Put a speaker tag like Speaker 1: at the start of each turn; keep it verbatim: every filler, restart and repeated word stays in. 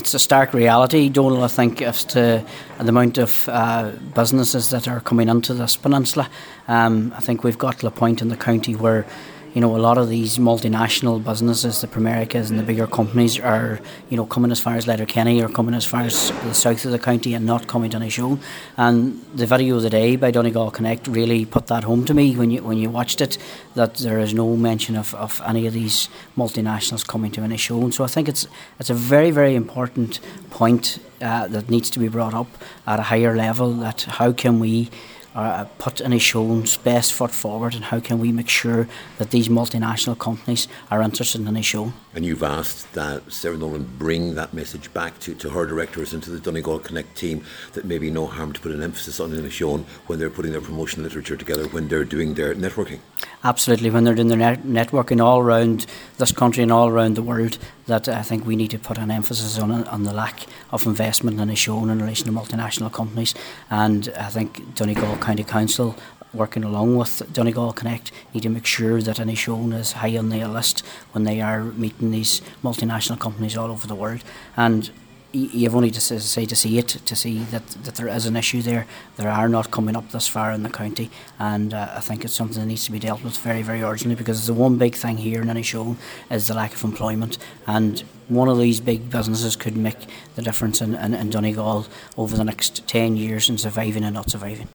Speaker 1: it's a stark reality, Donal, I think, as to the amount of uh, businesses that are coming into this peninsula. Um, I think we've got to a point in the county where, you know, a lot of these multinational businesses, the Primerica's and the bigger companies, are, you know, coming as far as Letterkenny or coming as far as the south of the county and not coming to Inishowen. And the video of the day by Donegal Connect really put that home to me when you when you watched it, that there is no mention of, of any of these multinationals coming to Inishowen. So I think it's it's a very, very important point uh, that needs to be brought up at a higher level, that how can we Uh, put Inishowen's best foot forward, and how can we make sure that these multinational companies are interested in Inishowen.
Speaker 2: And you've asked that Sarah Nolan bring that message back to, to her directors and to the Donegal Connect team, that maybe no harm to put an emphasis on Inishowen when they're putting their promotional literature together, when they're doing their networking.
Speaker 1: Absolutely, when they're doing their net- networking all around this country and all around the world, that I think we need to put an emphasis on on the lack of investment in Inishowen in relation to multinational companies. And I think Donegal County Council, working along with Donegal Connect, need to make sure that Inishowen is high on their list when they are meeting these multinational companies all over the world. And you've only to say to see it, to see that, that there is an issue there. There are not coming up this far in the county, and uh, I think it's something that needs to be dealt with very, very urgently, because the one big thing here in Inishowen is the lack of employment, and one of these big businesses could make the difference in, in, in Donegal over the next ten years in surviving and not surviving.